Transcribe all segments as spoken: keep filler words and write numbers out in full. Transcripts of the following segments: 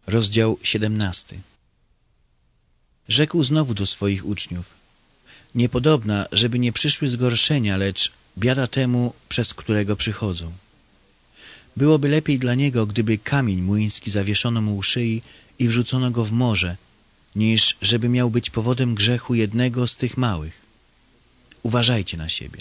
Rozdział siedemnasty. Rzekł znowu do swoich uczniów: niepodobna, żeby nie przyszły zgorszenia, lecz biada temu, przez którego przychodzą. Byłoby lepiej dla niego, gdyby kamień młyński zawieszono mu u szyi i wrzucono go w morze, niż żeby miał być powodem grzechu jednego z tych małych. Uważajcie na siebie.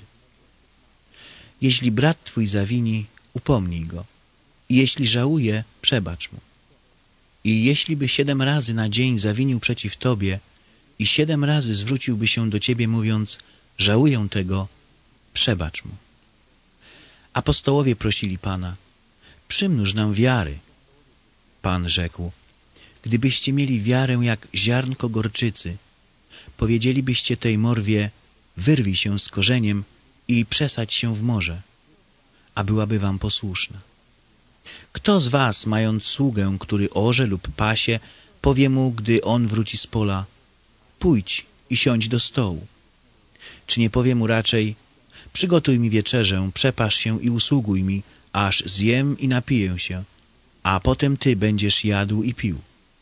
Jeśli brat twój zawini, upomnij go, i jeśli żałuje, przebacz mu. I jeśli by siedem razy na dzień zawinił przeciw tobie i siedem razy zwróciłby się do ciebie, mówiąc: żałuję tego, przebacz mu. Apostołowie prosili Pana: przymnóż nam wiary. Pan rzekł: gdybyście mieli wiarę jak ziarnko gorczycy, powiedzielibyście tej morwie: wyrwij się z korzeniem i przesadź się w morze, a byłaby wam posłuszna. Kto z was, mając sługę, który orze lub pasie, powie mu, gdy on wróci z pola: pójdź i siądź do stołu? Czy nie powie mu raczej: przygotuj mi wieczerzę, przepasz się i usługuj mi, aż zjem i napiję się, a potem ty będziesz jadł i pił?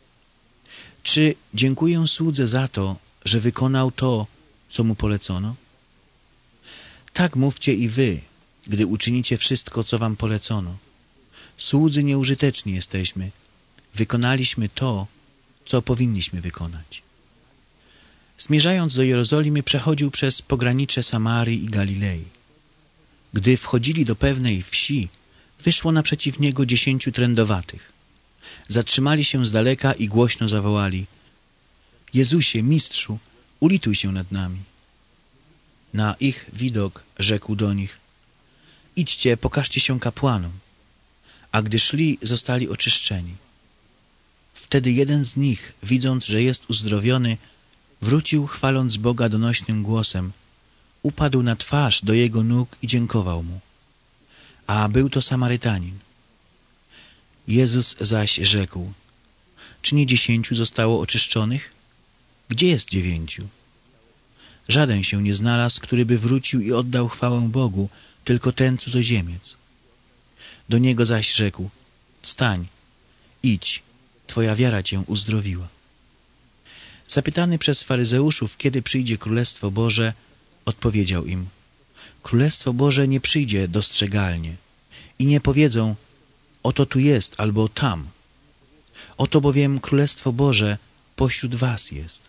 Czy dziękuję słudze za to, że wykonał to, co mu polecono? Tak mówcie i wy, gdy uczynicie wszystko, co wam polecono. Słudzy nieużyteczni jesteśmy, wykonaliśmy to, co powinniśmy wykonać. Zmierzając do Jerozolimy, przechodził przez pogranicze Samarii i Galilei. Gdy wchodzili do pewnej wsi, wyszło naprzeciw niego dziesięciu trędowatych. Zatrzymali się z daleka i głośno zawołali: Jezusie, Mistrzu, ulituj się nad nami. Na ich widok rzekł do nich: idźcie, pokażcie się kapłanom. A gdy szli, zostali oczyszczeni. Wtedy jeden z nich, widząc, że jest uzdrowiony, wrócił, chwaląc Boga donośnym głosem, upadł na twarz do jego nóg i dziękował mu. A był to Samarytanin. Jezus zaś rzekł: czy nie dziesięciu zostało oczyszczonych? Gdzie jest dziewięciu? Żaden się nie znalazł, który by wrócił i oddał chwałę Bogu, tylko ten cudzoziemiec. Do niego zaś rzekł: wstań, idź, twoja wiara cię uzdrowiła. Zapytany przez faryzeuszów, kiedy przyjdzie Królestwo Boże, odpowiedział im: Królestwo Boże nie przyjdzie dostrzegalnie i nie powiedzą: oto tu jest albo tam. Oto bowiem Królestwo Boże pośród was jest.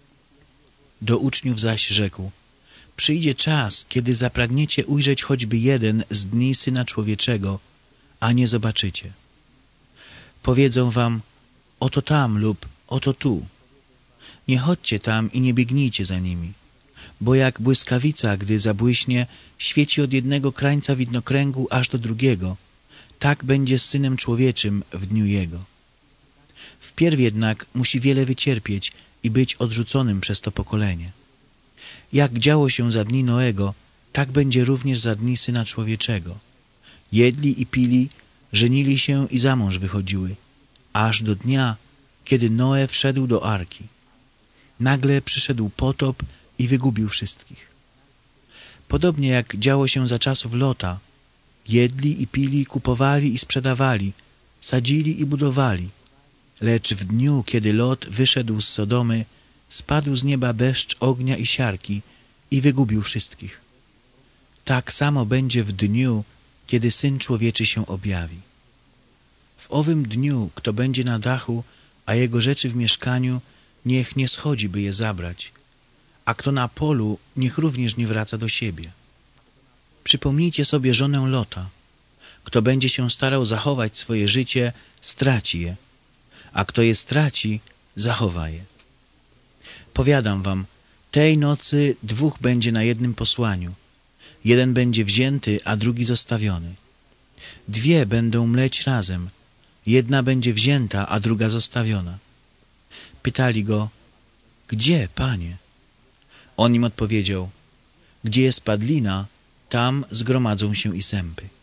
Do uczniów zaś rzekł: przyjdzie czas, kiedy zapragniecie ujrzeć choćby jeden z dni Syna Człowieczego, a nie zobaczycie. Powiedzą wam: oto tam lub oto tu. Nie chodźcie tam i nie biegnijcie za nimi, bo jak błyskawica, gdy zabłyśnie, świeci od jednego krańca widnokręgu aż do drugiego, tak będzie z Synem Człowieczym w dniu Jego. Wpierw jednak musi wiele wycierpieć i być odrzuconym przez to pokolenie. Jak działo się za dni Noego, tak będzie również za dni Syna Człowieczego. Jedli i pili, żenili się i za mąż wychodziły, aż do dnia, kiedy Noe wszedł do arki. Nagle przyszedł potop i wygubił wszystkich. Podobnie jak działo się za czasów Lota, jedli i pili, kupowali i sprzedawali, sadzili i budowali, lecz w dniu, kiedy Lot wyszedł z Sodomy, spadł z nieba deszcz ognia i siarki i wygubił wszystkich. Tak samo będzie w dniu, kiedy Syn Człowieczy się objawi. W owym dniu, kto będzie na dachu, a jego rzeczy w mieszkaniu, niech nie schodzi, by je zabrać, a kto na polu, niech również nie wraca do siebie. Przypomnijcie sobie żonę Lota. Kto będzie się starał zachować swoje życie, straci je, a kto je straci, zachowa je. Powiadam wam, tej nocy dwóch będzie na jednym posłaniu. Jeden będzie wzięty, a drugi zostawiony. Dwie będą mleć razem. Jedna będzie wzięta, a druga zostawiona. Pytali go: gdzie, Panie? On im odpowiedział: gdzie jest padlina, tam zgromadzą się i sępy.